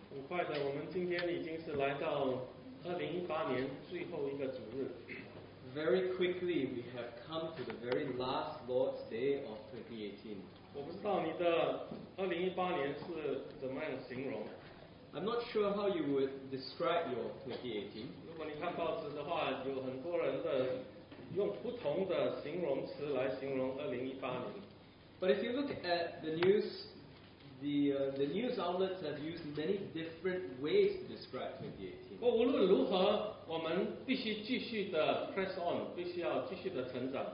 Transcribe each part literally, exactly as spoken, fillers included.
很快的，我们今天已经是来到二零一八年最后一个主日。 Very quickly, we have come to the very last Lord's Day of twenty eighteen. 我不知道你的二零一八年是怎么样形容。 I'm not sure how you would describe your twenty eighteen. 如果你看报纸的话，有很多人的用不同的形容词来形容二零一八年。 But if you look at the news, the uh, the news outlets have used many different ways to describe twenty eighteen. 不过无论如何，我们必须继续的 press on， 必须要继续的成长。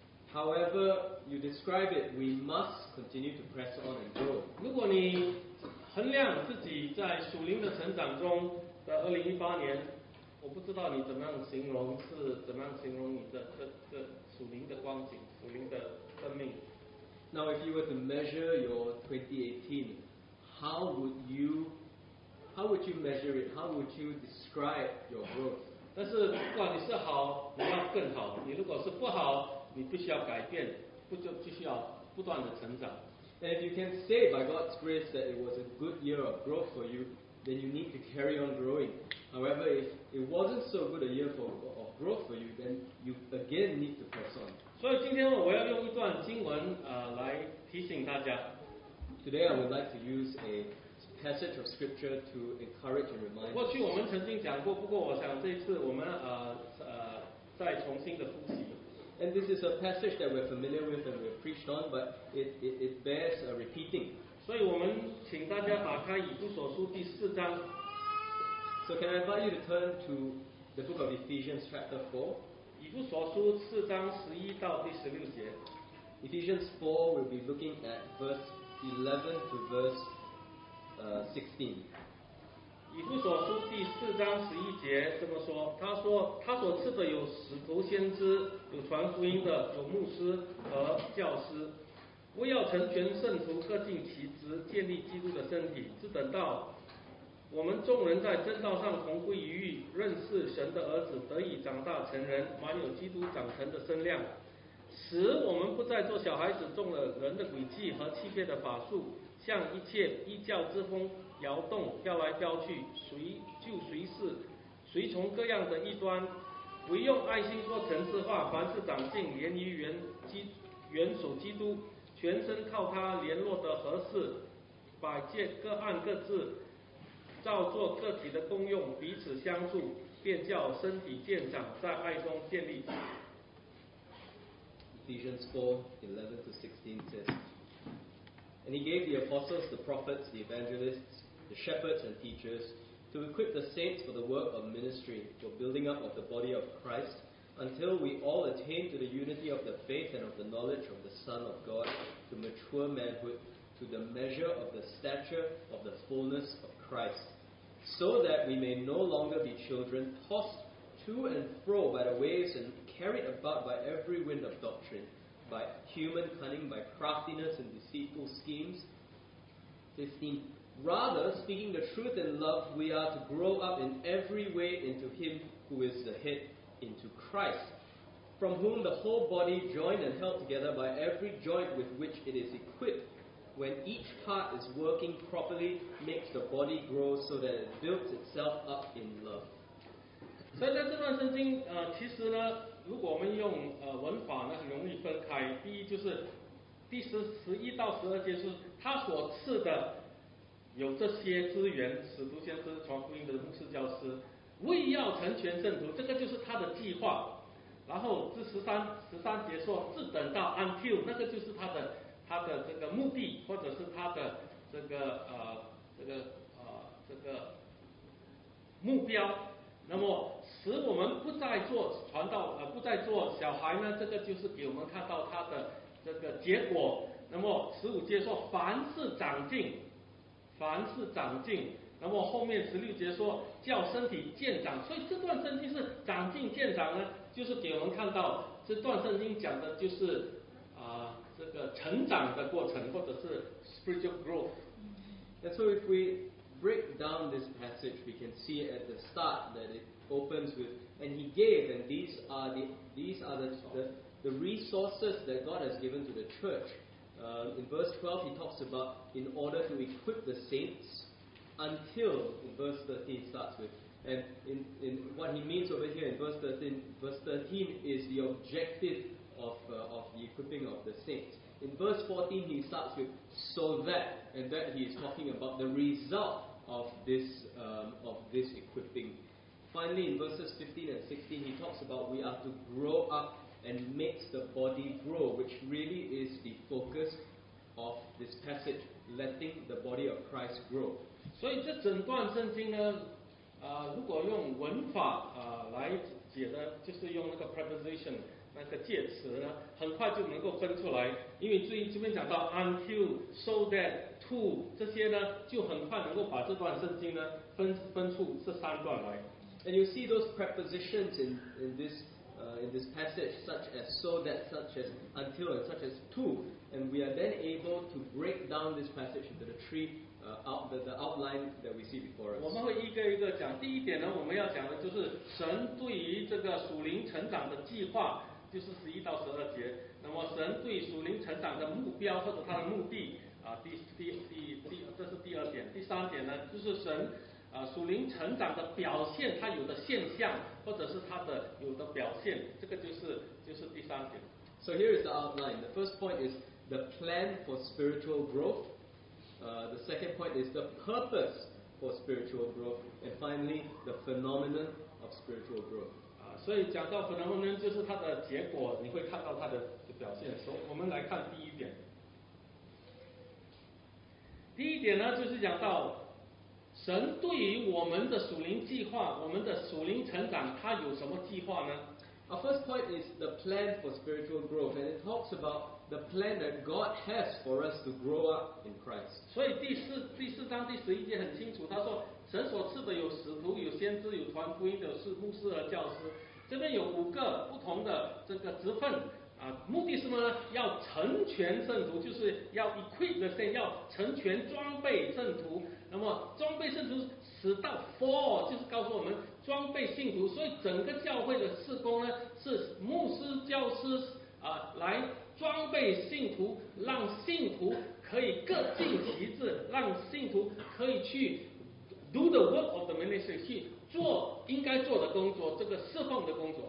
However you describe it, we must continue to press on and grow. 如果你衡量自己在属灵的成长中的二零一八年，我不知道你怎么样形容，是怎么样形容你的这这属灵的光景、属灵的生命。 Now, if you were to measure your twenty eighteen, how would you how would you measure it? How would you describe your growth? 但是不管你是好，你要更好；你如果是不好，你必须要改变，不就必须要不断的成长。 And if you can say by God's grace that it was a good year of growth for you, then you need to carry on growing. However, if it wasn't so good a year for, of growth for you, then you again need to press on. 所以今天我要用一段经文呃来提醒大家。 Today I would like to use a passage of scripture to encourage and remind. 过去我们曾经讲过，不过我想这一次我们呃呃再重新的复习。 And this is a passage that we're familiar with and we've preached on, but it, it, it bears uh, repeating. 所以我们请大家打开以弗所书第四章。 So can I invite you to turn to the book of Ephesians chapter four? 以弗所书四章十一到第十六节。 Ephesians four, we'll be looking at verse eleven to verse uh, sixteen. 以弗所书第四章十一节这么说，他说他所赐的有使徒先知，有传福音的，有牧师和教师，为要成全圣徒，各尽其职，建立基督的身体，只等到我们众人在真道上同归于一，认识神的儿子，得以长大成人，满有基督长成的身量，使我们不再做小孩子，中了人的诡计和欺骗的法术，像一切异教之风摇动，飘来飘去，随就随是，随从各样的异端，唯用爱心说诚实话，凡事长进，连于元基元首基督，全身靠他联络的合适，百界各按各自，照作个体的功用，彼此相助，便叫身体健长，在爱中建立。 Ephesians four, eleven to sixteen says, And he gave the apostles, the prophets, the evangelists, the shepherds and teachers, to equip the saints for the work of ministry, for building up of the body of Christ, until we all attain to the unity of the faith and of the knowledge of the Son of God, to mature manhood, to the measure of the stature of the fullness of Christ, so that we may no longer be children, tossed to and fro by the waves and carried about by every wind of doctrine, by human cunning, by craftiness and deceitful schemes. fifteen. Rather, speaking the truth in love, we are to grow up in every way into Him who is the head, into Christ, from whom the whole body, joined and held together by every joint with which it is equipped, when each part is working properly, makes the body grow so that it builds itself up in love. 所以在这段圣经，呃，其实呢，如果我们用呃文法呢，很容易分开。第一就是第十十一到十二节是他所赐的有这些资源，使徒先知、传福音的牧师、教师，为要成全圣徒，这个就是他的计划。然后这十三十三节说，只等到 until， 那个就是他的他的这个目的，或者是他的这个呃这个呃这个目标。那么使我们不再做传道，呃，不再做小孩呢，这个就是给我们看到他的这个结果。那么十五节说，凡事长进，凡事长进。那么后面十六节说，叫身体健长。所以这段圣经是长进健长呢，就是给我们看到这段圣经讲的就是啊、呃、这个成长的过程，或者是 spiritual growth。 And so if we break down this passage, we can see at the start that it opens with, and he gave, and these are the these are the the, the resources that God has given to the church. Uh, in verse twelve, he talks about in order to equip the saints. until in verse thirteen starts with. And in, in what he means over here in verse thirteen, verse thirteen is the objective of, uh, of the equipping of the saints. In verse fourteen, he starts with so that, and that he is talking about the result of this um, of this equipping. Finally, in verses fifteen and sixteen, he talks about we are to grow up and makes the body grow, which really is the focus of this passage, letting the body of Christ grow. 所以这整段圣经呢，啊、呃，如果用文法啊、呃、来解的，就是用那个 preposition 那个介词呢，很快就能够分出来。因为注意这边讲到 until, so that, to 这些呢，就很快能够把这段圣经呢分分出这三段来。 And you see those prepositions in in this. Uh, in this passage, such as so that, such as until, and such as to, and we are then able to break down this passage into the three uh, out, the, the outline that we see before us. 我们会一个一个讲。第一点呢，我们要讲的就是神对于这个属灵成长的计划，就是十一到十二节。那么神对属灵成长的目标或者他的目的啊，第第第第，这是第二点。第三点呢，就是神。啊，属灵成长的表现，它有的现象，或者是它的有的表现，这个就是就是第三点。 So here is the outline. The first point is the plan for spiritual growth. Uh, the second point is the purpose for spiritual growth, and finally the phenomenon of spiritual growth. 啊，所以讲到 phenomenon 就是它的结果，你会看到它的表现。所以我们来看第一点。第一点呢，就是讲到。神对于我们的属灵计划，我们的属灵成长，他有什么计划呢？ Our first point is the plan for spiritual growth, and it talks about the plan that God has for us to grow up in Christ. 所以第四第四章第十一节很清楚，他说神所赐的有使徒、有先知、有传福音的，是牧师和教师。这边有五个不同的这个职分啊，目的是什么呢？要成全圣徒，就是要 equip the saint， 要成全装备圣徒。那么装备圣徒使到 for 就是告诉我们装备信徒，所以整个教会的事工呢是牧师、教师啊来装备信徒，让信徒可以各尽其职，让信徒可以去 do the work of the ministry， 去做应该做的工作，这个侍奉的工作。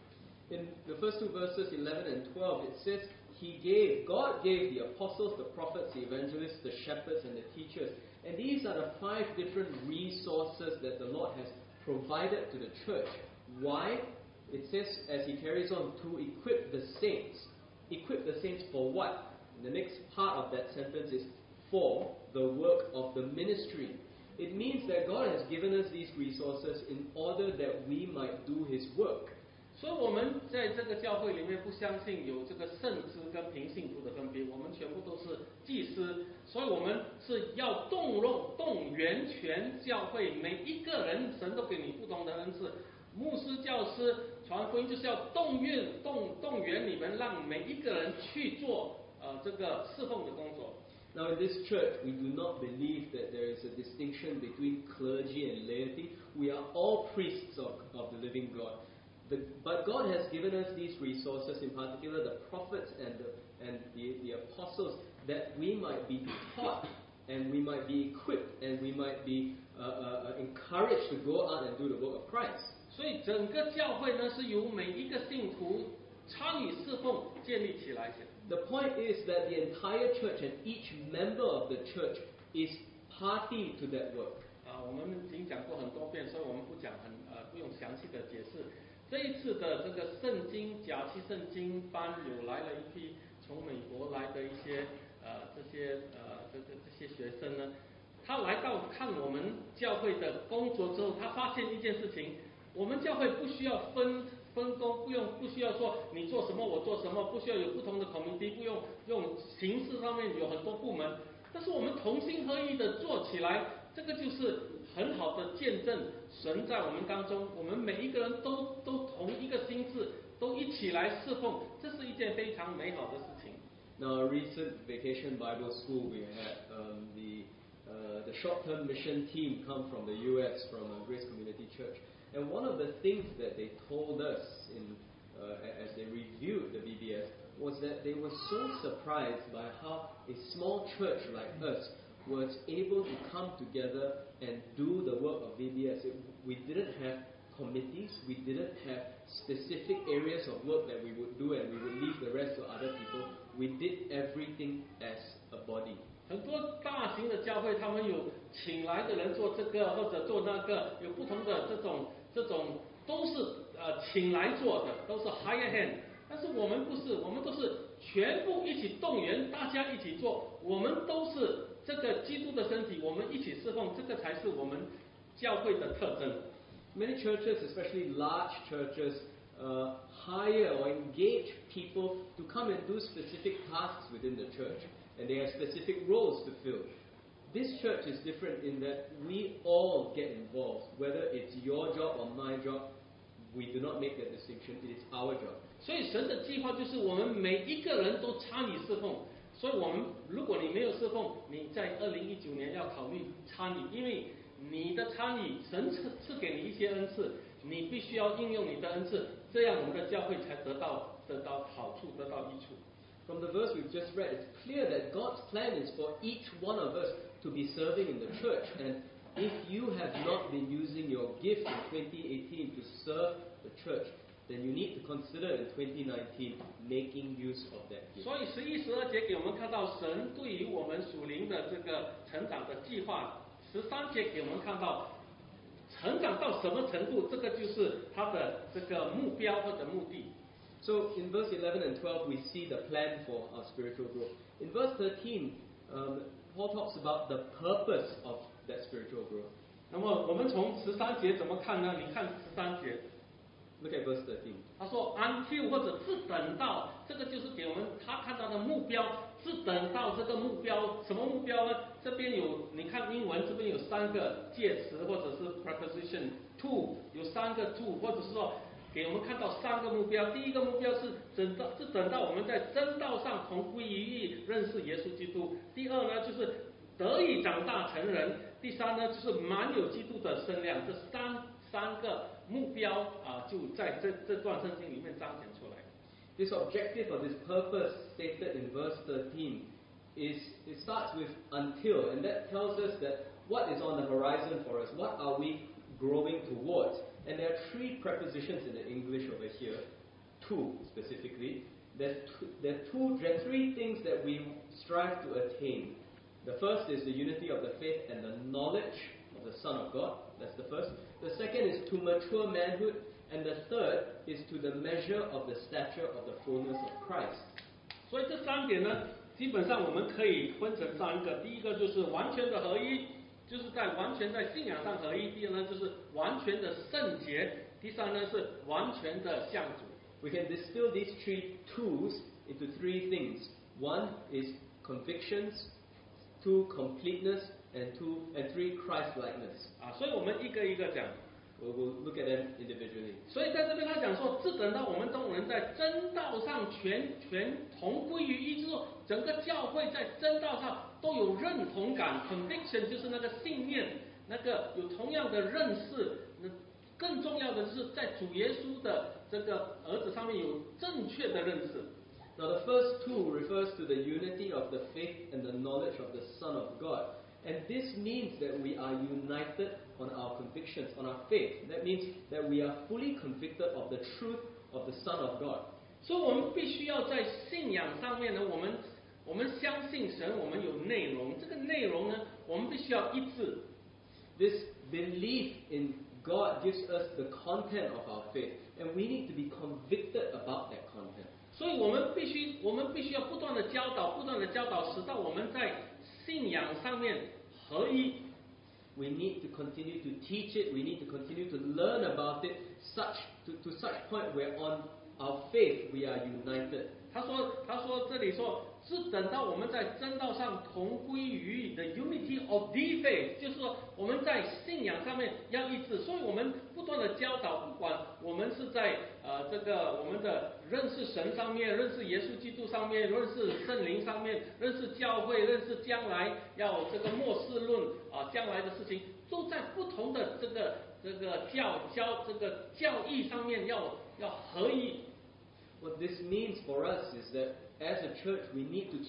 In the first two verses, eleven and twelve, it says, He gave, God gave the apostles, the prophets, the evangelists, the shepherds, and the teachers. And these are the five different resources that the Lord has provided to the church. Why? It says, as he carries on, to equip the saints. Equip the saints for what? And the next part of that sentence is for the work of the ministry. It means that God has given us these resources in order that we might do His work. 所以我们在这个教会里面不相信有这个圣职跟平信徒的分别，我们全部都是祭司，所以我们是要动用动员全教会每一个人，神都给你不同的恩赐，牧师、教师、传福音，就是要动员动动员你们，让每一个人去做呃这个侍奉的工作。 Now in this church, we do not believe that there is a distinction between clergy and laity. We are all priests of, of the living God. The, but God has given us these resources, in particular the prophets and the, and the, the apostles, that we might be taught and we might be equipped and we might be uh, uh, encouraged to go out and do the work of Christ. 所以整个教会呢，是由每一个信徒参与侍奉建立起来的。 The point is that the entire church and each member of the church is party to that work. 啊，我们已经讲过很多遍，所以我们不讲很呃不用详细的解释。这一次的这个圣经假期圣经班有来了一批从美国来的一些呃这些呃这这这些学生呢，他来到看我们教会的工作之后，他发现一件事情，我们教会不需要分分工，不用不需要说你做什么我做什么，不需要有不同的 committee， 不用用形式上面有很多部门，但是我们同心合意的做起来，这个就是很好的见证神在我们当中，我们每一个人都都同一个心智，都一起来侍奉，这是一件非常美好的事情。 Now, a recent Vacation Bible School, we had um, the uh, the short-term mission team come from the U S, from a Grace Community Church, and one of the things that they told us in uh, as they reviewed the V B S was that they were so surprised by how a small church like us was able to come together and do the work of V B S. It, we didn't have committees, we didn't have specific areas of work that we would do and we would leave the rest to other people. We did everything as a body. 很多大型的教会，他们有请来的人做这个或者做那个，有不同的这种这种都是呃请来做的，都是 higher hand。但是我们不是，我们都是全部一起动员，大家一起做，我们都是这个基督的身体，我们一起侍奉，这个才是我们教会的特征。 Many churches, especially large churches, uh, hire or engage people to come and do specific tasks within the church, and they have specific roles to fill. This church is different in that we all get involved, whether it's your job or my job. We do not make that distinction. It is our job. 所以神的计划就是我们每一个人都参与侍奉。所以我们如果你没有侍奉，你在二零一九年要考虑参与，因为你的参与，神赐赐给你一些恩赐，你必须要应用你的恩赐，这样我们的教会才得到得到好处，得到益处。 From the verse we've just read, it's clear that God's plan is for each one of us to be serving in the church. And if you have not been using your gift in twenty eighteen to serve the church, then you need to consider in twenty nineteen making use of that gift. 所以十一、十二节给我们看到神对于我们属灵的这个成长的计划。十三节给我们看到成长到什么程度，这个就是他的这个目标或者目的。 So in verse eleven and twelve, we see the plan for our spiritual growth. In verse thirteen, um, Paul talks about the purpose of that spiritual growth. 那么我们从十三节怎么看呢？你看十三节。 Look at verse thirteen. 他说 until 或者是等到，这个就是给我们他看到的目标，是等到这个目标，什么目标呢？这边有，你看英文这边有三个介词或者是 preposition to， 有三个 to， 或者是说给我们看到三个目标。第一个目标是等到是等到我们在真道上同归于一，认识耶稣基督。第二呢，就是得以长大成人。第三呢，就是满有基督的身量。这三三个目标啊，就在这这段圣经里面彰显出来。 This objective or this purpose stated in verse thirteen is it starts with until, and that tells us that what is on the horizon for us, what are we growing towards. And there are three prepositions in the English over here, to specifically. There's two, there, are two, there are three things that we strive to attain. The first is the unity of the faith and the knowledge of the Son of God. That's the first. The second is to mature manhood. And the third is to the measure of the stature of the fullness of Christ. 所以这三点呢，基本上我们可以分成三个。第一个就是完全的合一，就是在完全在信仰上合一。第二呢，就是完全的圣洁。第三呢，是完全的向主。 We can distill these three twos into three things. One is convictions, two completeness, and two and three Christ-likeness. 啊，所以我们一个一个讲。 We'll, we'll look at them individually. 所以在这边他讲说，是等到我们众人在真道上全全同归于一，就是说整个教会在真道上都有认同感 ，conviction 就是那个信念，那个有同样的认识。那更重要的就是在主耶稣的这个儿子上面有正确的认识。 Now the first two refers to the unity of the faith and the knowledge of the Son of God. And this means that we are united on our convictions, on our faith. That means that we are fully convicted of the truth of the Son of God. 所以我们必须要在信仰上面呢，我们我们相信神，我们有内容。这个内容呢，我们必须要一致。 This belief in God gives us the content of our faith, and we need to be convicted about that content. 所以我们必须，我们必须要不断的教导，不断的教导，使到我们在信仰上面合一。 We need to continue to teach it. We need to continue to learn about it, such to, to such point where on our faith we are united. 他说，他说这里说，是等到我们在真道上同归于一的 unity of the faith， 就是说我们在信仰上面要一致。所以我们不断的教导，不管我们是在呃这个我们的认识神上面，认识耶稣基督上面，认识圣灵上面，认识教会，认识将来要这个末世论啊、呃、将来的事情，都在不同的这个这个教教这个教义上面要要合一。 What this means for us is that as a church we need to keep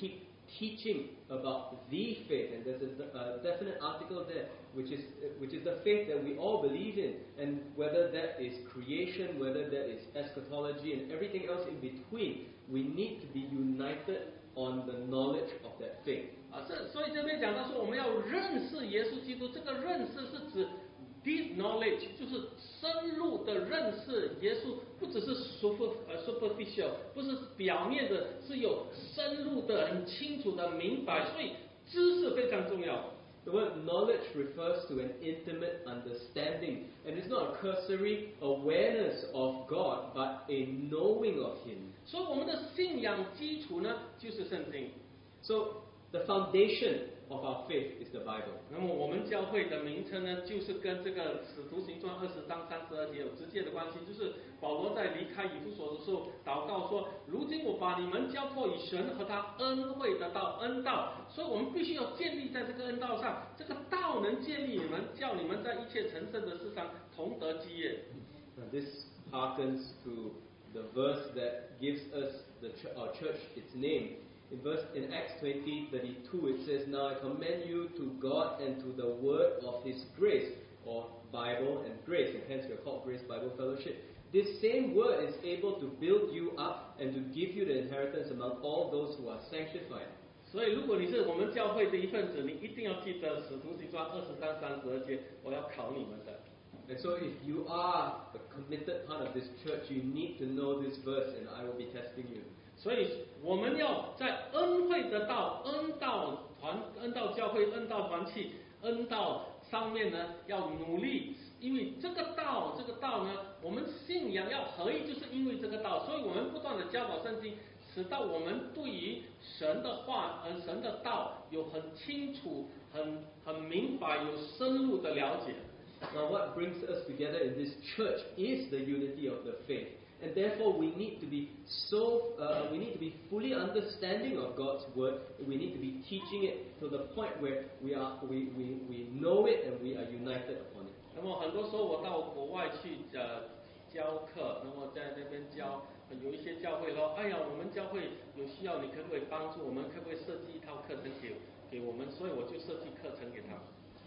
teaching about the faith, and there's a, a definite article there, which is which is the faith that we all believe in, and whether that is creation, whether that is eschatology, and everything else in between, we need to be united on the knowledge of that faith. 啊，这所以这边讲到说，我们要认识耶稣基督，这个认识是指 deep knowledge， 就是深入的认识耶稣，不只是 super 呃 superficial， 不是表面的，是有深入的、很清楚的明白，所以知识非常重要。 The word knowledge refers to an intimate understanding, and it's not a cursory awareness of God, but a knowing of Him. 所以我们的信仰基础呢，就是圣经。 So the foundation of our faith is the Bible. 那么我们教会的名称呢，就是跟这个使徒行传二十章三十二节有直接的关系。就是保罗在离开以弗所的时候，祷告说：“如今我把你们交托以神和他恩惠的道恩道。”所以我们必须要建立在这个恩道上，这个道能建立你们，叫你们在一切成圣的事上同得基业。 And this harkens to the verse that gives us the ch- our church its name. In verse in Acts twenty thirty-two, it says, "Now I commend you to God and to the word of His grace," or Bible and grace, and hence we are called Grace Bible Fellowship. This same word is able to build you up and to give you the inheritance among all those who are sanctified. 所以，如果你是我们教会的一份子，你一定要记得《使徒行传》二十章三十二节，我要考你们的。 And so, if you are a committed part of this church, you need to know this verse, and I will be testing you. 所以我们要在恩惠的道、恩道团、恩道教会、恩道团契、恩道上面呢，要努力，因为这个道，这个道呢，我们信仰要合一，就是因为这个道，所以我们不断的教导圣经，使到我们对于神的话、呃神的道有很清楚、很很明白、有深入的了解。 Now, what brings us together in this church is the unity of the faith. And therefore, we need to be so, uh, we need to be fully understanding of God's word. We need to be teaching it to the point where we are, we, we, we know it and we are united upon it. 那么很多时候我到国外去呃教课，那么在那边教，有一些教会说，哎呀，我们教会有需要，你可不可以帮助我们？可不可以设计一套课程给给我们？所以我就设计课程给他们。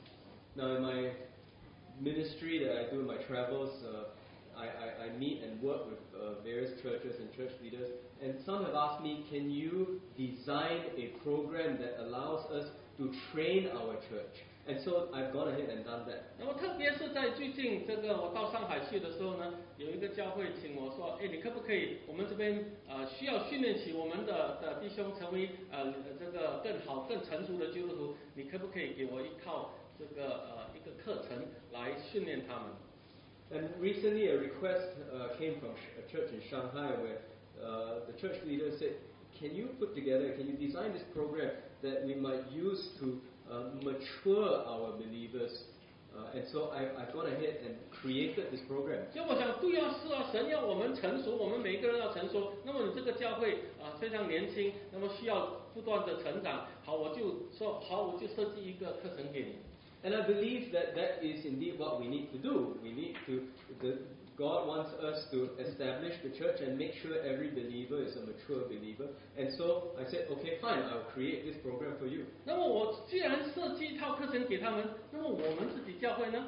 Now, in my ministry that I do in my travels, uh, I, I, I meet and work with uh, various churches and church leaders, and some have asked me, can you design a program that allows us to train our church? And so I've gone ahead and done that. 那么特别是在最近这个我到上海去的时候呢，有一个教会请我说，哎，你可不可以，我们这边呃需要训练起我们的的弟兄成为呃这个更好更成熟的基督徒，你可不可以给我一套这个呃一个课程来训练他们？ And recently a request uh, came from a church in Shanghai where uh, the church leader said, can you put together, can you design this program that we might use to uh, mature our believers? Uh, and so I, I've gone ahead and created this program. 所以我想，对啊，是啊，神要我们成熟，我们每一个人要成熟。那么你这个教会啊、呃、非常年轻，那么需要不断的成长。好，我就说好，我就设计一个课程给你。 And I believe that that is indeed what we need to do. We need to, the, God wants us to establish the church and make sure every believer is a mature believer. And so I said, okay, fine, I'll create this program for you. 那么我既然设计一套课程给他们，那么我们自己教会呢？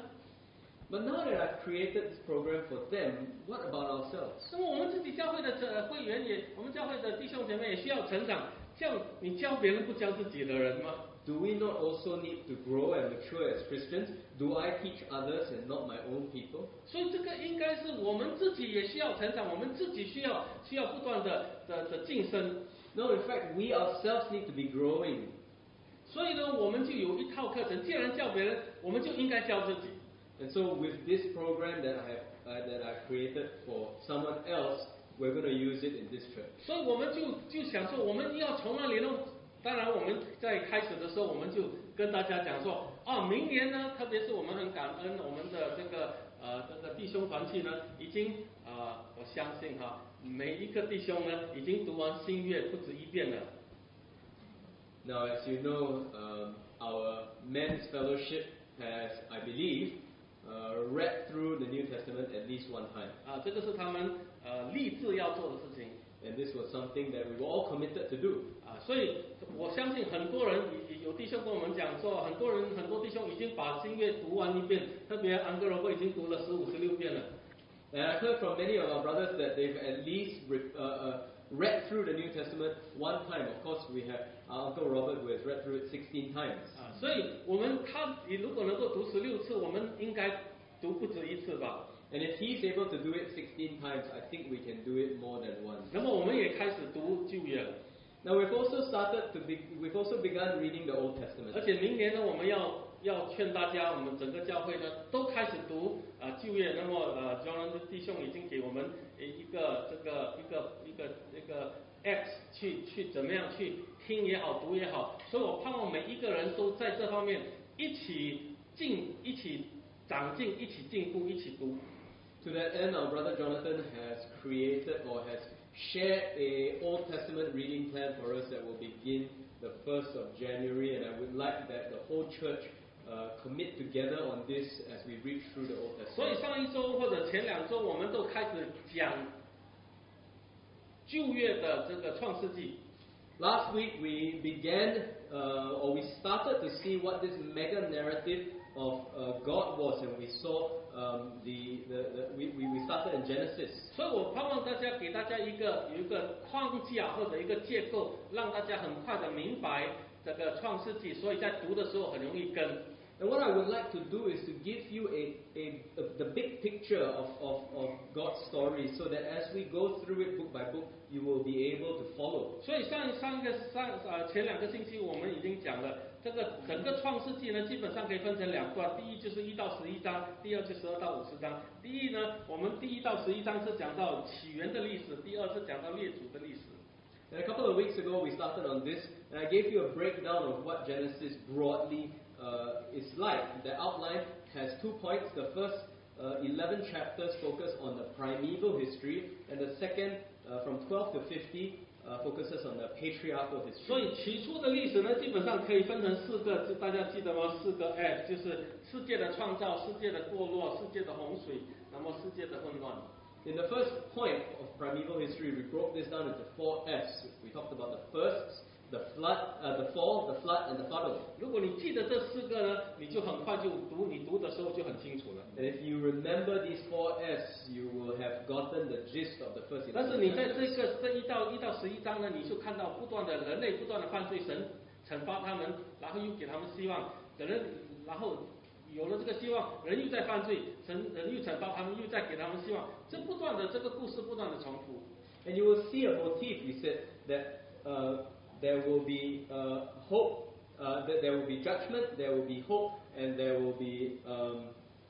But now that I've created this program for them, what about ourselves? 那么我们自己教会的呃会员也，我们教会的弟兄姐妹也需要成长。这样你教别人不教自己的人吗？ Do we not also need to grow and mature as Christians? Do I teach others and not my own people? 所以这个应该是我们自己也需要成长，我们自己需要需要不断的的的晋升。 No, in fact, we ourselves need to be growing. 所以呢，我们就有一套课程，既然教别人，我们就应该教自己。 And so with this program that I have uh, that I've created for someone else, we're going to use it in this church. 所以我们就就想说，我们要从那里呢。当然，我们在开始的时候，我们就跟大家讲说，啊，明年呢，特别是我们很感恩我们的这个呃这个弟兄团契呢，已经啊、呃，我相信哈，每一个弟兄呢，已经读完新约不止一遍了。 Now, as you know, um, our men's fellowship has, I believe, uh, read through the New Testament at least one time. 啊，这个是他们呃立志要做的事情。 And this was something that we were all committed to do. 啊，所以我相信很多人有有弟兄跟我们讲说，很多人很多弟兄已经把新约读完一遍，特别安哥罗伯已经读了十五十六遍了。 And I heard from many of our brothers that they've at least re, uh, uh, read through the New Testament one time. Of course, we have our Uncle Robert who has read through it sixteen times. 啊，所以我们他你如果能够读十六次，我们应该读不止一次吧。 And if he's able to do it sixteen times, I think we can do it more than once. 那么我们也开始读旧约了。 Now we've also started to be, we've also begun reading the Old Testament. 而且明年呢，我们要要劝大家，我们整个教会呢都开始读啊旧约。那么呃，John 的弟兄已经给我们一个这个一个一个一个 X 去去怎么样去听也好，读也好。所以我盼望每一个人都在这方面一起进、一起长进、一起进步、一起读。 To that end, our brother Jonathan has created or has shared a Old Testament reading plan for us that will begin the first of January, and I would like that the whole church uh, commit together on this as we read through the Old 所以 Testament. 上一周或者前两周，我们都开始讲旧约的这个创世纪。 Last week we began, uh, or we started to see what this mega narrative of uh, God was, and we saw um, the, the, the we, we started in Genesis. 所以我盼望大家给大家一个有一个框架或者一个结构，让大家很快的明白这个创世纪，所以在读的时候很容易跟。 And what I would like to do is to give you a, a, a the big picture of, of, of God's story, so that as we go through it book by book, you will be able to follow. 所以上上个上呃前两个星期我们已经讲了，这个整个创世纪呢，基本上可以分成两段，第一就是一到十一章，第二就十二到五十章。第一呢，我们第一到十一章是讲到起源的历史，第二是讲到列祖的历史。 And a couple of weeks ago, we started on this, and I gave you a breakdown of what Genesis broadly uh, is like. The outline has two points. The first uh, eleven chapters focus on the primeval history, and the second, uh, from twelve to fifty, uh, focuses on the patriarchal history. 所以起初的历史呢，基本上可以分成四个，就大家记得吗？四个 F， 就是世界的创造、世界的堕落、世界的洪水，那么世界的混乱。 In the first point of primeval history, we broke this down into four F's. We talked about the firsts, the flood, uh, the fall, the flood, and the flood. 如果你记得这四个呢，你就很快就读，你读的时候就很清楚了。 And if you remember these four F's, you will have gotten the gist of the first. 但是你在这个这一到一到十一章呢，你就看到不断的人类不断的犯罪，神惩罚他们，然后又给他们希望，人，然后有了这个希望，人又在犯罪，神人又惩罚他们，又在给他们希望，这不断的这个故事不断的重复。 And you will see a motif. We said that uh, there will be uh, hope, uh, that there will be judgment, there will be hope, and there will be um,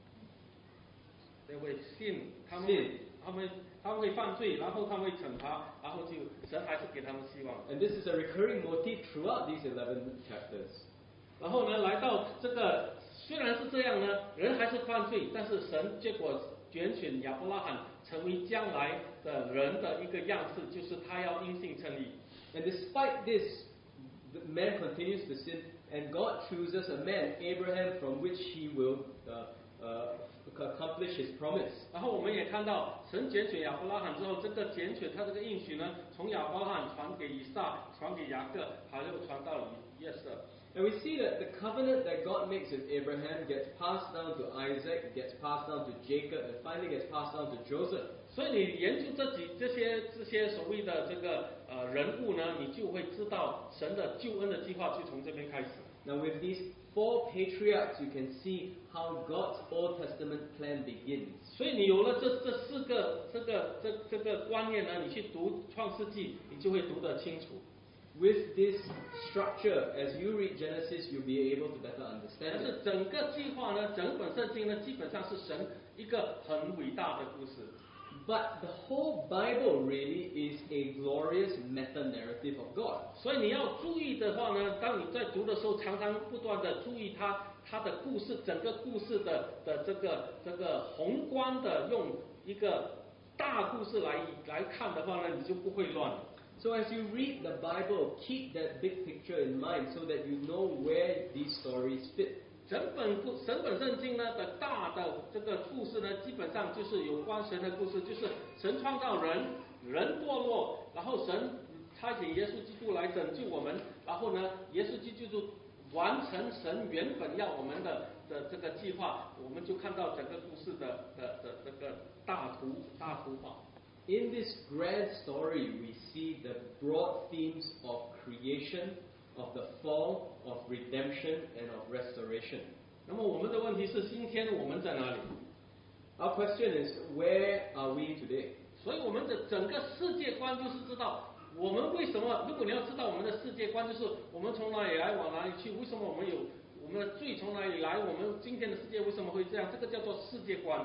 they will sin， 他们 sin. 他们他们会犯罪，然后他们会惩罚，然后就神还是给他们希望。 And this is a recurring motif throughout these eleven chapters. 然后呢，来到这个虽然是这样呢，人还是犯罪，但是神结果拣选亚伯拉罕成为将来的人的一个样式，就是他要因信称义。 And despite this, the man continues to sin, and God chooses a man, Abraham, from which he will uh, uh, accomplish his promise. 然后我们也看到，神拣选亚伯拉罕之后，这个拣选他这个应许呢，从亚伯拉罕传给以撒，传给雅各，还有传到以耶色。 And we see that the covenant that God makes with Abraham gets passed down to Isaac, gets passed down to Jacob, and finally gets passed down to Joseph. 所以你研究这几这些这些所谓的这个呃人物呢，你就会知道神的救恩的计划就从这边开始。 Now with these four patriarchs, you can see how God's Old Testament plan begins. 所以你有了这这四个这个这这个观念呢，你去读创世纪，你就会读得清楚。 With this structure, as you read Genesis, you'll be able to better 但 understand 是 it. 整个计划呢，整本圣经呢，基本上是神一个很伟大的故事。 But the whole Bible really is a glorious meta-narrative of God. 所以你要注意的话呢，当你在读的时候，常常不断的注意它它的故事，整个故事的的这个这个宏观的用一个大故事来来看的话呢，你就不会乱。 So as you read the Bible, keep that big picture in mind so that you know where these stories fit. 整本故整本圣经呢的大的这个故事呢，基本上就是有关神的故事，就是神创造人，人堕落，然后神差遣耶稣基督来拯救我们，然后呢，耶稣基督就完成神原本要我们的的这个计划，我们就看到整个故事的的的这个大图大图画。 In this grand story, we see the broad themes of creation, of the fall, of redemption, and of restoration. 那么我们的问题是，今天我们在哪里？ Our question is, where are we today? 所以我们的整个世界观就是知道，我们为什么？如果你要知道我们的世界观，就是我们从哪里来，往哪里去？为什么我们有我们的罪从哪里来？我们今天的世界为什么会这样？这个叫做世界观。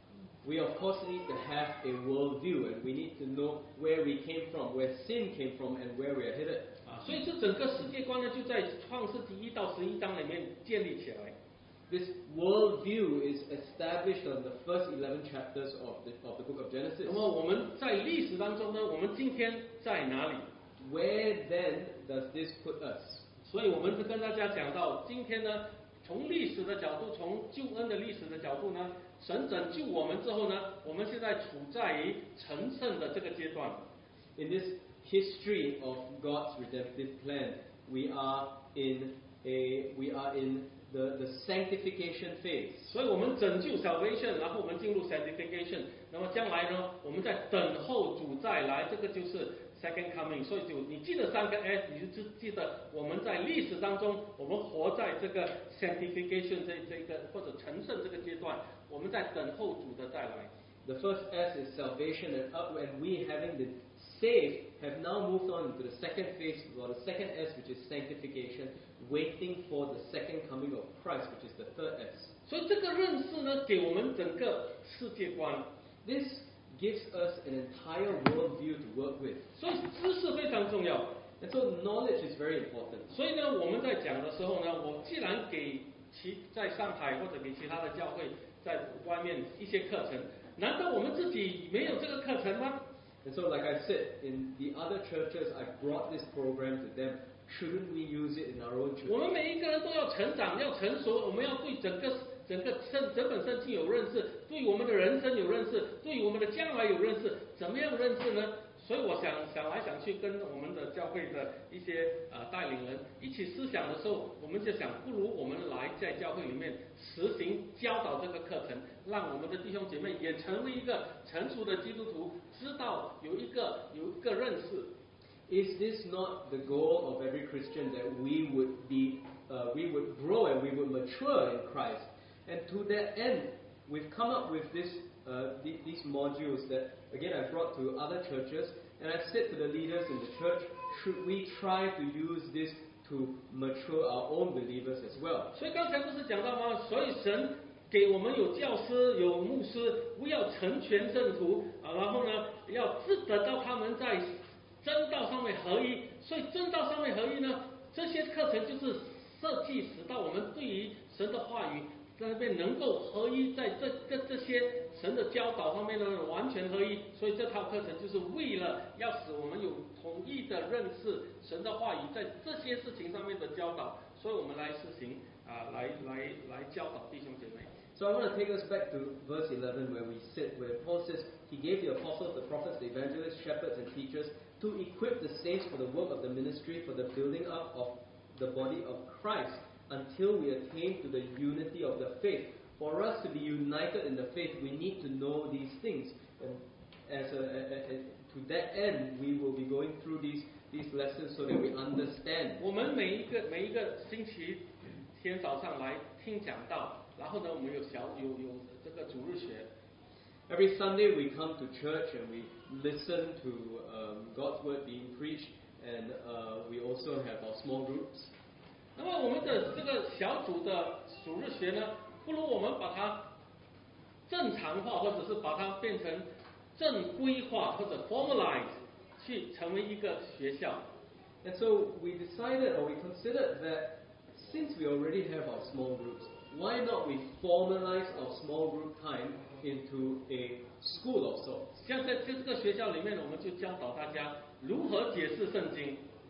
We of course need to have a worldview, and we need to know where we came from, where sin came from, and where we are headed. 啊，所以这整个世界观呢，就在创世纪一到十一章里面建立起来。 This worldview is established on the first eleven chapters of the of the book of Genesis. 那么我们在历史当中呢，我们今天在哪里？ Where then does this put us? 所以我们就跟大家讲到，今天呢，从历史的角度，从救恩的历史的角度呢，神拯救我们之后呢，我们现在处在于成圣的这个阶段。 In this history of God's redemptive plan, we are in a we are in the the sanctification phase. 所以我们拯救 salvation， 然后我们进入 sanctification。那么将来呢，我们在等候主再来，这个就是 second coming。所以就你记得三个 S， 你就记得我们在历史当中，我们活在这个 sanctification 这这个或者成圣这个阶段，我们在等候主的再来。 The first S is salvation, and up when we having been saved have now moved on to the second phase, or the second S, which is sanctification, waiting for the second coming of Christ, which is the third S. 所以这个认识呢，给我们整个世界观。 This gives us an entire worldview to work with. 所以知识非常重要。 And so knowledge is very important. 所以呢，我们在讲的时候呢，我既然给其在上海或者给其他的教会在外面一些课程，难道我们自己没有这个课程吗？ And so, like I said, in the other churches, I brought this program to them. Shouldn't we use it in our own church? 我们每一个人都要成长，要成熟，我们要对整个整个圣整本圣经有认识，对我们的人生有认识，对我们的将来有认识。怎么样认识呢？所以我想想来想去，跟我们的教会的一些呃带领人一起思想的时候，我们就想，不如我们来在教会里面实行教导这个课程，让我们的弟兄姐妹也成为一个成熟的基督徒，知道有一个有一个认识。 Is this not the goal of every Christian, that we would be, uh, we would grow and we would mature in Christ? And to that end, we've come up with this, uh, th- these modules that, again, I brought to other churches, and I've said to the leaders in the church, should we try to use this to mature our own believers as well? 所以刚才不是讲到吗？所以神给我们有教师、有牧师，不要成全圣徒啊，然后呢，要自得到他们在真道上面合一。所以真道上面合一呢，这些课程就是设计使到我们对于神的话语在那边能够合一，在这跟这些神的教导上面呢完全合一。所以这套课程就是为了要使我们有统一的认识神的话语，在这些事情上面的教导，所以我们来实行啊，来来来教导弟兄姐妹。 So I want to take us back to verse eleven, where we sit, where Paul says, He gave the apostles, the prophets, the evangelists, shepherds, and teachers to equip the saints for the work of the ministry, for the building up of the body of Christ, until we attain to the unity of the faith. For us to be united in the faith, we need to know these things. And as a, a, a, to that end, we will be going through these, these lessons so that we understand. 我们每一个每一个星期天早上来听讲道，然后呢，我们有小有有这个主日学。 Every Sunday we come to church and we listen to um, God's word being preached, and uh, we also have our small groups. 那么我们的这个小组的主日学呢，不如我们把它正常化，或者是把它变成正规化或者 formalize， 去成为一个学校。 And so we decided, or we considered that since we already have our small groups, why not we formalize our small group time into a school of sorts? 像在这个学校里面，我们就教导大家如何解释圣经。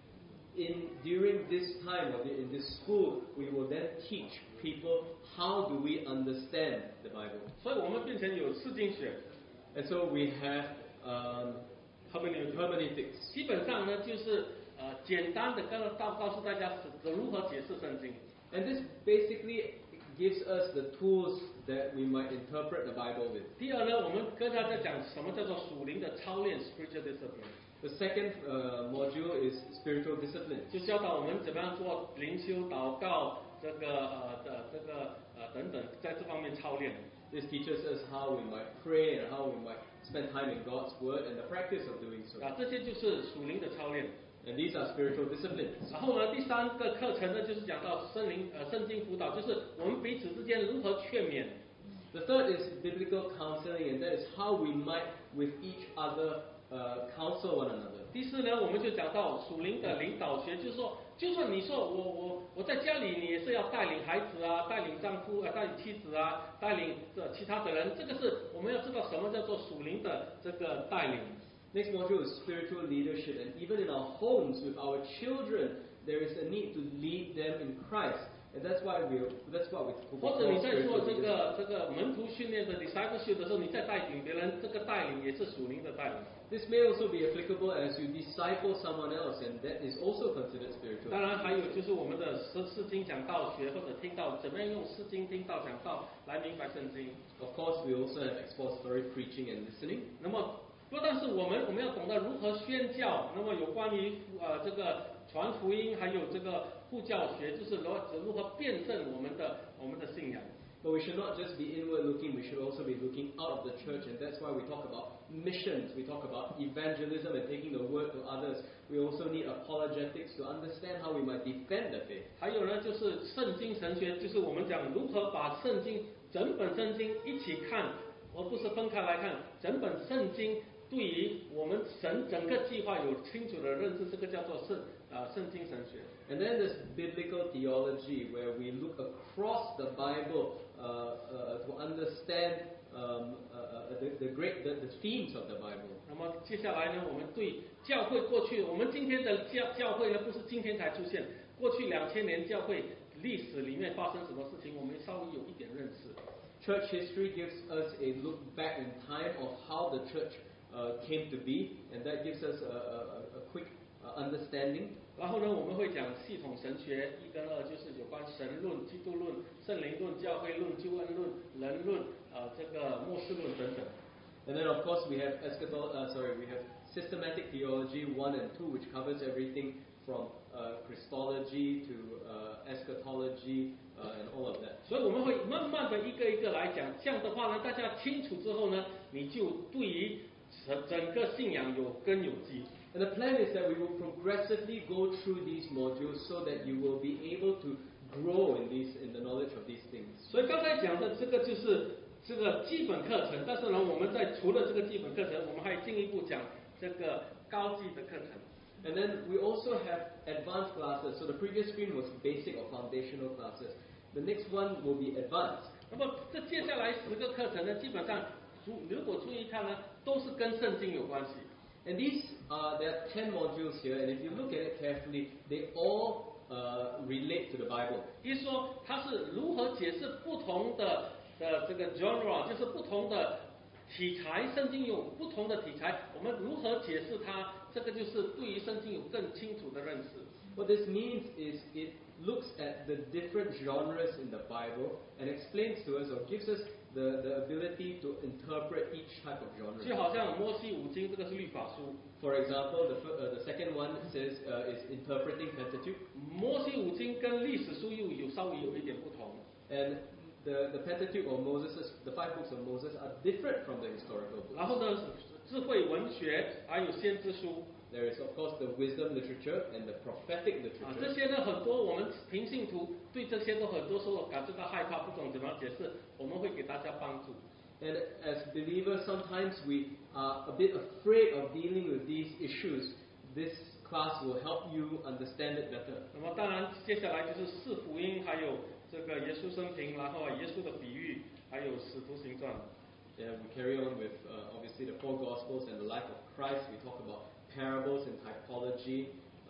in during this time or in this school, we will then teach people how do we understand the Bible. 所以我们变成有释经学。 And so we have um, hermeneutics hermeneutics. 基本上呢，就是呃简单的告告告诉大家是如何解释圣经。 And this basically gives us the tools that we might interpret the Bible with. 第二呢，我们跟大家讲什么叫做属灵的操练 （spiritual discipline）， The second uh, module is spiritual discipline. 就教导我们怎么样做灵修、祷告，这个呃的这个呃等等，在这方面操练。 This teaches us how we might pray and how we might spend time in God's Word and the practice of doing so. 啊，这些就是属灵的操练。 And these are spiritual disciplines. 然后呢，第三个课程呢，就是讲到圣灵呃圣经辅导，就是我们彼此之间如何劝勉。 The third is biblical counseling, and that is how we might with each other uh, counsel one another. 第四呢，我们就讲到属灵的领导学，就是说，就算你说我我我在家里，你也是要带领孩子啊，带领丈夫啊，带领妻子啊，带领这其他的人，这个是我们要知道什么叫做属灵的这个带领。 Next module is spiritual leadership, and even in our homes with our children, there is a need to lead them in Christ, and that's why we that's what we 或 call 者你在 spiritual 做这 leadership. 个这个门徒训练的 discipleship 的时候，你在带领别人，这个带领也是属灵的带领。 This may also be applicable as you disciple someone else, and that is also considered spiritual. 当然还有就是我们的诗诗经讲道学，或者听到怎么样用诗经听到讲道来明白圣经。 Of course, we also have expository preaching and listening. 那么不但是我们我们要懂得如何宣教，那么有关于呃这个传福音，还有这个护教学，就是如何如何辩证我们的我们的信仰。 But we should not just be inward looking, we should also be looking out of the church, and that's why we talk about missions, we talk about evangelism and taking the word to others. We also need apologetics to understand how we might defend the faith. 还有呢，就是圣经神学，就是我们讲如何把圣经整本圣经一起看，而不是分开来看。整本圣经对于我们神整个计划有清楚的认识，这个叫做圣啊、呃、圣经神学。 And then there's biblical theology, where we look across the Bible uh, uh, to understand um, uh, uh, the, the great the, the themes of the Bible. 那么接下来呢，我们对教会过去，我们今天的教教会呢，不是今天才出现，过去两千年教会历史里面发生什么事情，我们稍微有一点认识。 Church history gives us a look back in time of how the church uh, came to be, and that gives us a, a, a quick uh, understanding. 然后呢，我们会讲系统神学，一跟二就是有关神论、基督论、圣灵论、教会论、救恩论、人论，呃，这个末世论等等。 And then of course we have eschatol- uh, sorry, we have systematic theology one and two, which covers everything from uh, Christology to uh, eschatology uh, and all of that. 所以我们会慢慢的一个一个来讲，这样的话呢，大家清楚之后呢，你就对于整整个信仰有根有基。 And the plan is that we will progressively go through these modules so that you will be able to grow in these in the knowledge of these things. 所以刚才讲的这个就是这个基本课程，但是呢，我们在除了这个基本课程，我们还进一步讲这个高级的课程。 And then we also have advanced classes. So the previous screen was basic or foundational classes. The next one will be advanced. 那么这接下来十个课程呢，基本上注如果注意看呢，都是跟圣经有关系。 And these uh, there are ten modules here, and if you look at it carefully, they all uh, relate to the Bible. 一说它是如何解释不同的的这个 genre， 就是不同的题材，圣经有不同的题材，我们如何解释它？这个就是对于圣经有更清楚的认识。 What this means is it looks at the different genres in the Bible and explains to us or gives us the, the ability to interpret each type of 就 genre. 好像摩西五经，这个是律法书。 For example, the, fir- uh, the second one says uh, is interpreting Pentateuch, 摩西五经跟历史书又有稍微有一点不同。 and the, the Pentateuch or Moses, the five books of Moses are different from the historical 然 books. 后呢，智慧文学还有先知书 There is of course the wisdom literature and the prophetic 啊，这 literature. 些呢很多我们平信徒对这些都很多时候感觉到害怕，不懂怎么样解释，我们会给大家帮助。 And as believers, sometimes we are a bit afraid of dealing with these issues. This class will help you understand it better. 那么当然，接下来就是四福音，还有这个耶稣生平，然后耶稣的比喻，还有使徒行传。 Yeah, we carry on with uh, obviously the four Gospels and the life of Christ. We talk about parables and typology.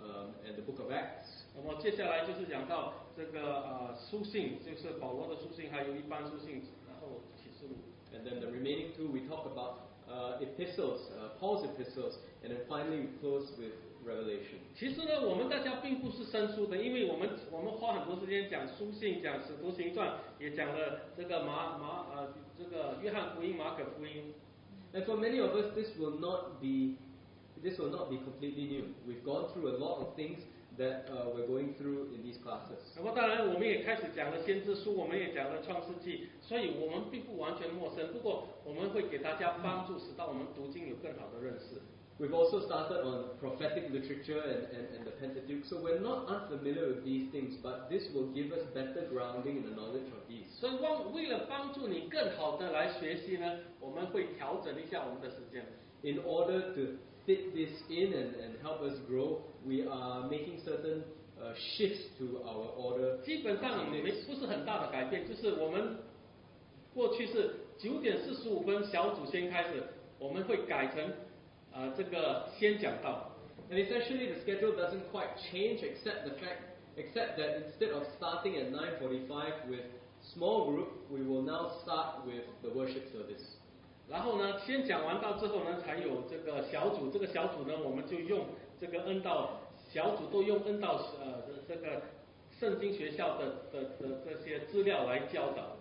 um, and the book of Acts. 那么接下来就是讲到这个呃书信，就是保罗的书信，还有一般书信，然后启示录。 And then the remaining two we talk about uh, epistles, uh, Paul's epistles, and then finally we close with Revelation. 其实呢，我们大家并不是生疏的，因为我们我们花很多时间讲书信，讲使徒行传，也讲了这个马马呃这个约翰福音、马可福音。 And for many of us, this will not be this will not be completely new. We've gone through a lot of things that uh, we're going through in these classes. 那么当然，我们也开始讲了先知书，我们也讲了创世纪，所以我们并不完全陌生。不过我们会给大家帮助，使到我们读经有更好的认识。 We've also started on prophetic literature and, and, and the Pentateuch, so we're not unfamiliar with these things, but this will give us better grounding in the knowledge of these. 所以为了帮助你更好的来学习呢，我们会调整一下我们的时间。 In order to fit this in and, and help us grow, we are making certain uh, shifts to our order. 基本上没不是很大的改变，就是我们过去是九点四十五分小组先开始，我们会改成呃这个先讲道。 And essentially the schedule doesn't quite change except the fact, except that instead of starting at nine forty-five with small group, we will now start with the worship service. 然后呢，先讲完道之后呢，才有这个小组。这个小组呢，我们就用这个恩道小组都用恩道呃这个圣经学校的的的这些资料来教导。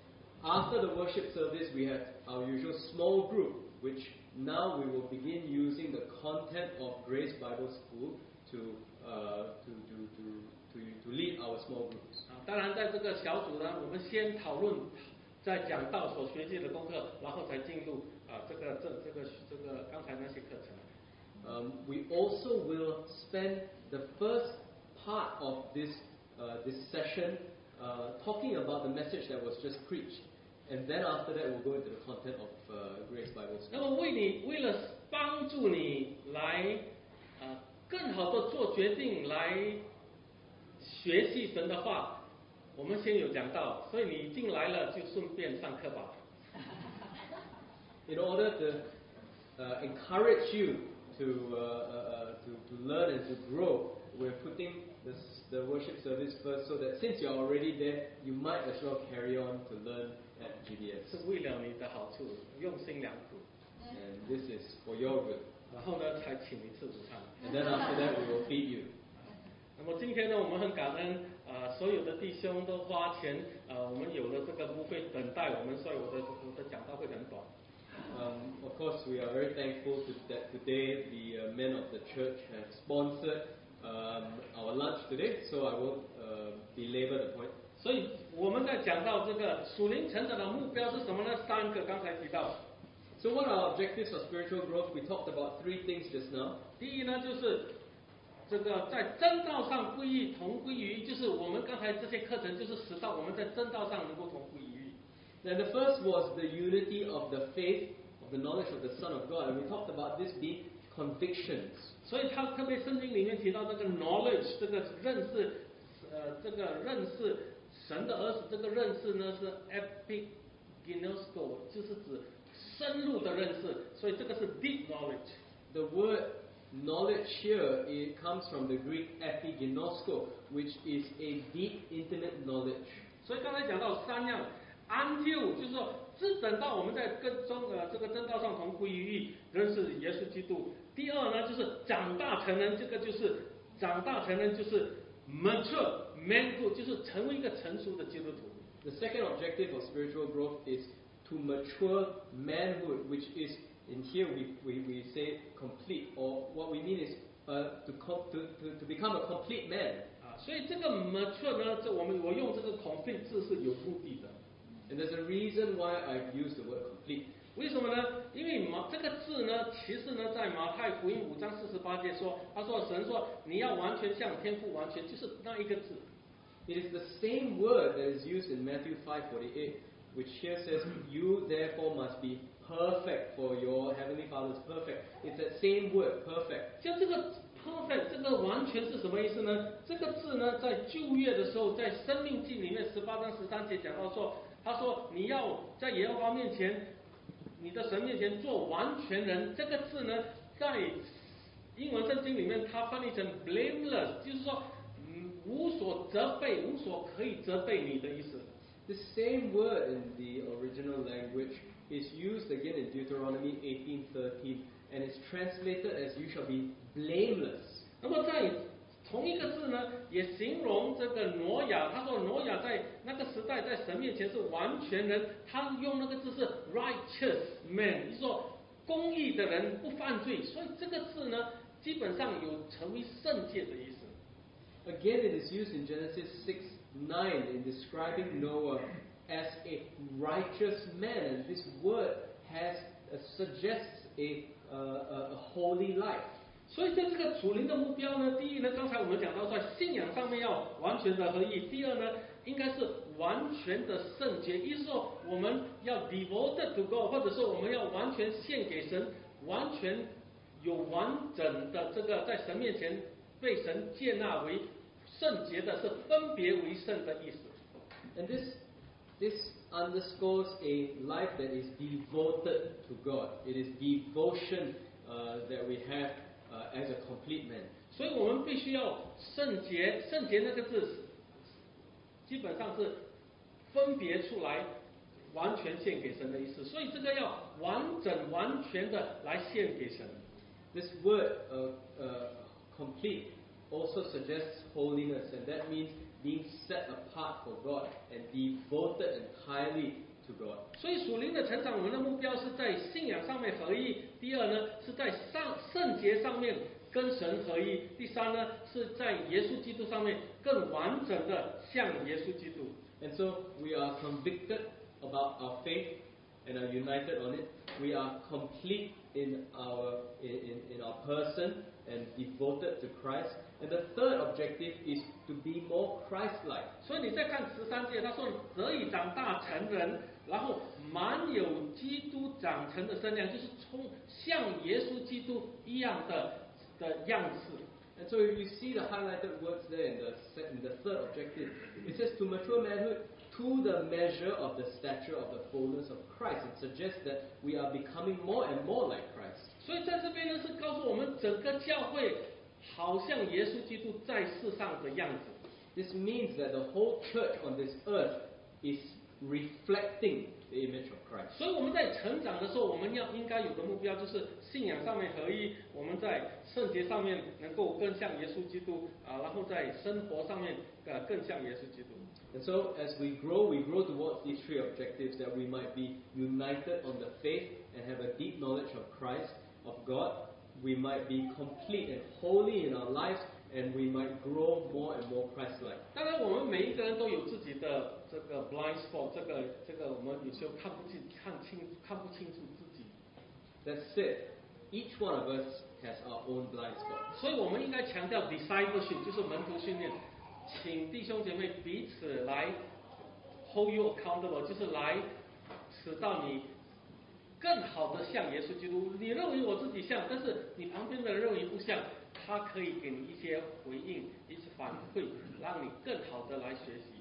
After the worship service, we have our usual small group, which now we will begin using the content of Grace Bible School to uh, to, to, to, to, to lead our small groups. 啊，当然在这个小组呢，我们先讨论在讲道所学习的功课，然后才进入啊这个这这个这个刚才那些课程。 Um, we also will spend the first part of this uh, this session uh, talking about the message that was just preached, and then after that we'll go into the content of uh, Grace Bible School. 那么为你为了帮助你来呃更好的做决定，来学习神的话。我们先有讲到，所以你进来了就顺便上课吧。 In order to uh, encourage you to, uh, uh, to to learn and to grow, we're putting this, the worship service first, so that since you're already there, you might as well carry on to learn at G B S. 是为了你的好处，用心良苦。 And this is for your good. 然后呢，才请一次午餐。 And then after that, we will feed you. 那么今天呢，我们很感恩，呃，所有的弟兄都花钱，呃，我们有了这个不会等待我们，所以我的我的讲道会很短。 Um, of course, we are very thankful to, that today the uh, men of the church have sponsored um, our lunch today, so I won't uh, belabor the point. 所以我们在讲到这个属灵成长的目标是什么呢？三个，刚才提到。 So what are our objectives of spiritual growth? We talked about three things just now. 第一呢，就是这个在真道上归一，同归于一，就是我们刚才这些课程就是使到我们在真道上能够同归于一。 And the first was the unity of the faith, of the knowledge of the Son of God, and we talked about this being convictions. 所以他特别圣经里面提到这个 knowledge， 这个认识，呃，这个认识神的儿子，这个认识呢是 epiginosko， 就是指深入的认识，所以这个是 deep knowledge。 The word knowledge here, it comes from the Greek epiginosko, which is a deep, intimate knowledge. 所以刚才讲到三样 until 就是说，只等到我们在跟中呃这个真道上同归于一，认识耶稣基督。第二呢，就是长大成人，这个就是长大成人就是 mature manhood， 就是成为一个成熟的基督徒。 The second objective of spiritual growth is to mature manhood, which is in here we, we, we say complete, or what we mean is uh, to, com- to, to to become a complete man. 啊，所以这个 mature 呢，这我们我用这个 complete 字是有目的的。 And there's a reason why I've used the word complete. 为什么呢？因为马这个字呢，其实呢，在马太福音五章四十八节说，他说神说你要完全像天父完全，就是那一个字。 It is the same word that is used in Matthew five forty-eight, which here says, "You therefore must be perfect, for your heavenly Father is perfect." It's that same word, perfect. 像这个 perfect 这个完全是什么意思呢？这个字呢，在旧约的时候，在生命记里面十八章十三节讲到说，他说你要在耶和华面前，你的神面前做完全人。这个字呢，在英文圣经里面它翻译成 blameless， 就是说，嗯，无所责备，无所可以责备你的意思。 The same word in the original language is used again in Deuteronomy eighteen thirteen, and it's translated as "You shall be blameless." 那么在同一个字呢，也形容这个挪亚。他说挪亚在那个时代，在神面前是完全人。他用那个字是 righteous man， 就是说公义的人，不犯罪。所以这个字呢，基本上有成为圣洁的意思。 Again, it is used in Genesis six nine in describing Noah as a righteous man, and this word has uh, suggests a, uh, a, a holy life. 所以在这个属灵的目标呢，第一呢，刚才我们讲到在信仰上面要完全的合一；第二呢，应该是完全的圣洁，意思说我们要 devoted to God， 或者说我们要完全献给神，完全有完整的这个在神面前被神接纳为圣洁的，是分别为圣的意思。 And this this underscores a life that is devoted to God. It is devotion uh, that we have uh, as a complete man. 所以我们必须要圣洁，圣洁那个字基本上是分别出来，完全献给神的意思。所以这个要完整、完全的来献给神。 This word uh, uh, complete also suggests holiness, and that means being set apart for God and devoted entirely to God. 所以属灵的成长，我们的目标是在信仰上面合一；第二呢，是在上圣洁上面跟神合一；第三呢，是在耶稣基督上面更完整的像耶稣基督。 And so we are convicted about our faith and are united on it. We are complete in our in, in, in our person and devoted to Christ. And the third objective is to be more Christ-like. 所以你再看十三节，他说得以长大成人，然后满有基督长成的身量，就是从像耶稣基督一样的的样式。 And so if you see the highlighted words there in the in the third objective, it says to mature manhood to the measure of the stature of the fullness of Christ. It suggests that we are becoming more and more like Christ. 所以在这边呢，是告诉我们整个教会好像耶稣基督在世上的样子。 This means that the whole church on this earth is reflecting the image of Christ. 所以我们在成长的时候，我们要应该有个目标，就是信仰上面合一，我们在圣洁上面能够更像耶稣基督啊，然后在生活上面呃更像耶稣基督。 And so as we grow, we grow towards these three objectives, that we might be united on the faith and have a deep knowledge of Christ, of God. We might be complete and holy in our lives, and we might grow more and more Christ-like. 当然，我们每一个人都有自己的这个 blind spot， 这个这个我们有时候看不清、看清、看不清楚自己。 That said, each one of us has our own blind spot. 所以我们应该强调 discipleship， 就是门徒训练，请弟兄姐妹彼此来 hold you accountable， 就是来使到你更好的像耶稣基督。你认为我自己像，但是你旁边的人认为不像，他可以给你一些回应、一些反馈，让你更好的来学习。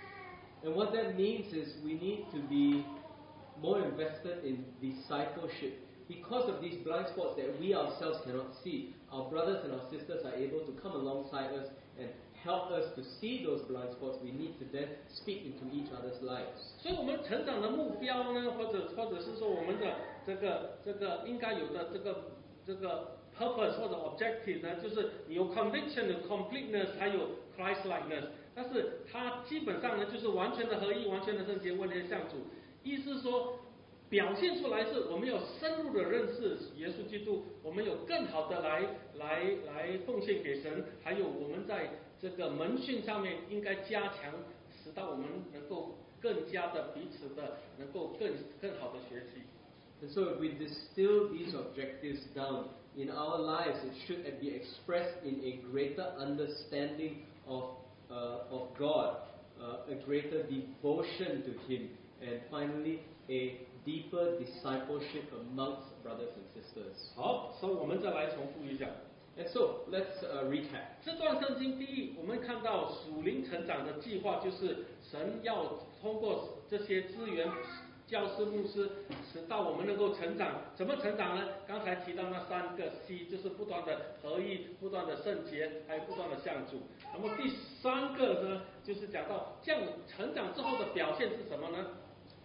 And what that means is we need to be more invested in discipleship. Because of these blind spots that we ourselves cannot see, our brothers and our sisters are able to come alongside us and help us to see those blind spots. We need to then speak into each other's lives. 所以我们成长的目标呢，或者或者是说我们的这个这个应该有的这个这个 purpose 或者 objective 呢，就是有 conviction 有 completeness 还有 Christ-likeness。但是它基本上呢，就是完全的合一，完全的圣洁，完全的相主。意思是说，表现出来是我们有深入的认识耶稣基督，我们有更好的来来来奉献给神，还有我们在这个门训上面应该加强，使到我们能够更加的彼此的能够更更好的学习。 And so if we distill these objectives down in our lives, it should be expressed in a greater understanding of uh, of God, uh, a greater devotion to Him, and finally a deeper discipleship amongst brothers and sisters. 好，所以我们再来重复一下。 And so let's uh, recap. 这段圣经，第一，我们看到属灵成长的计划，就是神要通过这些资源教师、牧师，使到我们能够成长。怎么成长呢？刚才提到那三个 C， 就是不断的合一、不断的圣洁，还有不断的向主。那么第三个呢，就是讲到这样成长之后的表现是什么呢？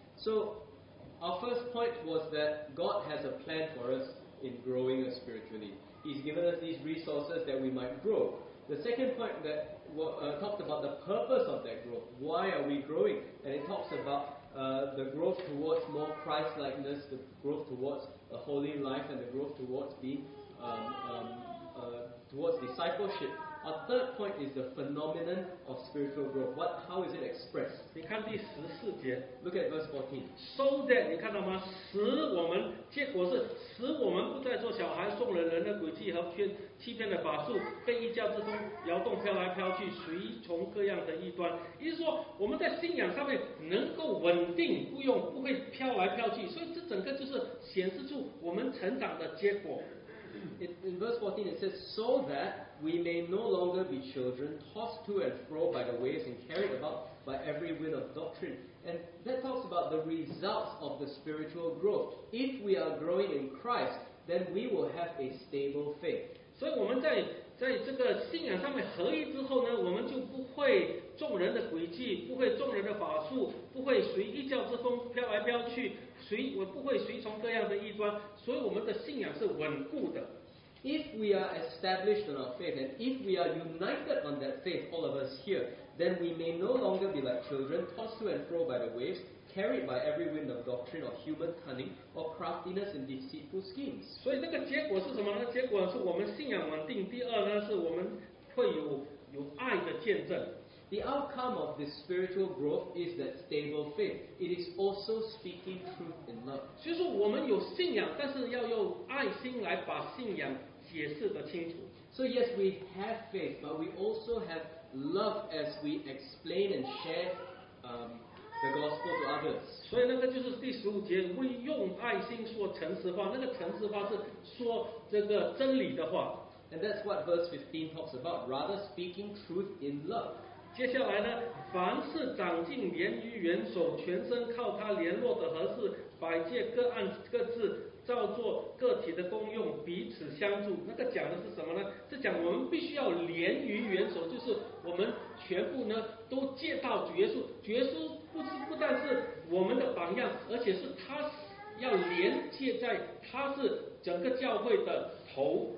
So, our first point was that God has a plan for us in growing us spiritually. He's given us these resources that we might grow. The second point that uh, talked about the purpose of that growth. Why are we growing? And it talks about uh, the growth towards more Christ-likeness, the growth towards a holy life, and the growth towards being um, um, uh, towards discipleship. Our third point is the phenomenon of spiritual growth. What, how is it expressed? 你看第十四节 Look at verse fourteen. So that 你看到吗？使我们结果是使我们不再做小孩，送了人的诡计和骗欺骗的法术，被异教之风摇动，飘来飘去，随从各样的异端。也就是说，我们在信仰上面能够稳定，不用不会飘来飘去，所以这整个就是显示出我们成长的结果。 In, in verse fourteen it says, so that we may no longer be children, tossed to and fro by the waves and carried about by every wind of doctrine. And that talks about the results of the spiritual growth. If we are growing in Christ, then we will have a stable faith. 所以我们在在这个信仰上面合一之后呢，我们就不会众人的诡计，不会众人的法术，不会随异教之风飘来飘去，随我不会随从各样的异端，所以我们的信仰是稳固的。 If we are established on our faith, and if we are united on that faith, all of us here, then we may no longer be like children, tossed to and fro by the waves, carried by every wind of doctrine or human cunning or craftiness in deceitful schemes. 所以这个结果是什么呢？结果是我们信仰稳定。第二呢，是我们会有有爱的见证。 The outcome of this spiritual growth is that stable faith. It is also speaking truth in love. 所以说我们有信仰，但是要用爱心来把信仰解释得清楚。 So yes, we have faith, but we also have love as we explain and share um, the gospel to others. 所以那个就是第十五节，为用爱心说诚实话。那个诚实话是说这个真理的话。 And that's what verse fifteen talks about, rather speaking truth in love. 接下来呢，凡是长进连于元首，全身靠他联络的合适，百界各按各自，照作个体的功用，彼此相助。那个讲的是什么呢？是讲我们必须要连于元首，就是我们全部呢都接到主耶稣。主耶稣不是不但是我们的榜样，而且是他要连接在，他是整个教会的头。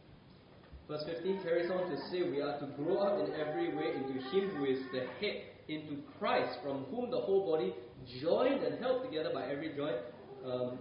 Verse fifteen carries on to say we are to grow up in every way into Him who is the head, into Christ, from whom the whole body, joined and held together by every joint, um,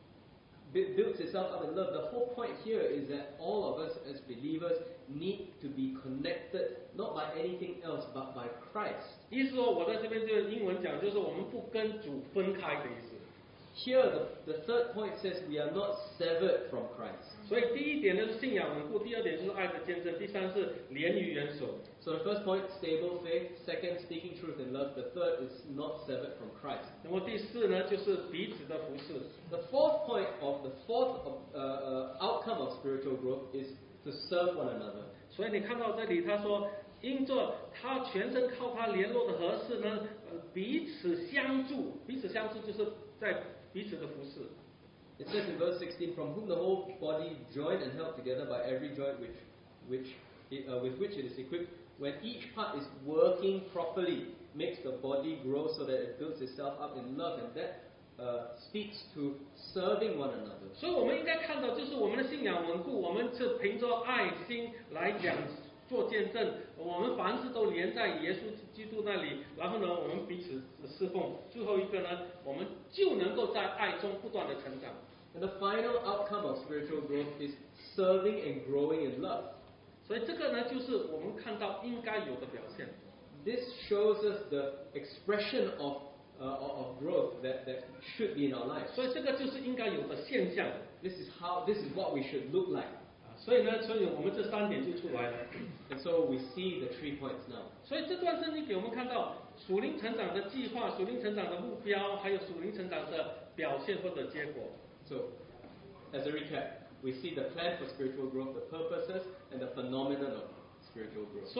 builds itself up in love. The whole point here is that all of us as believers need to be connected, not by anything else, but by Christ. 意思说，我在这边这个英文讲，就是我们不跟主分开的意思。 Here, the, the third point says we are not severed from Christ. 所以第一点呢是信仰稳固，第二点就是爱的见证，第三是连于元首。 So the first point, stable faith. Second, speaking truth in love. The third is not severed from Christ. 那么第四呢，就是彼此的服侍。 The fourth point of the fourth of, uh, uh, outcome of spiritual growth is to serve one another. 所以你看到这里，他说，因着他全身靠他联络的合适呢，呃，彼此相助，彼此相助就是在彼此的服侍。 It says in verse sixteen, from whom the whole body joined and held together by every joint which, which it, uh, with which it is equipped, when each part is working properly, makes the body grow so that it builds itself up in love, and that uh, speaks to serving one another. 所以我们应该看到，就是我们的信仰稳固，我们是凭着爱心来讲做见证，我们凡事都连在耶稣基督那里，然后呢，我们彼此侍奉。最后一个呢，我们就能够在爱中不断的成长。 And the final outcome of spiritual growth is serving and growing in love. 所以这个呢，就是我们看到应该有的表现。 This shows us the expression of uh, of growth that, that should be in our lives. 所以这个就是应该有的现象。 This is how this is what we should look like. 所以呢，所以我们这三点就出来了。 And so we see the three points now. 所以这段圣经给我们看到属灵成长的计划、属灵成长的目标，还有属灵成长的表现或者结果。 So, as a recap, we see the plan for spiritual growth, the purposes, and the phenomenon of spiritual growth.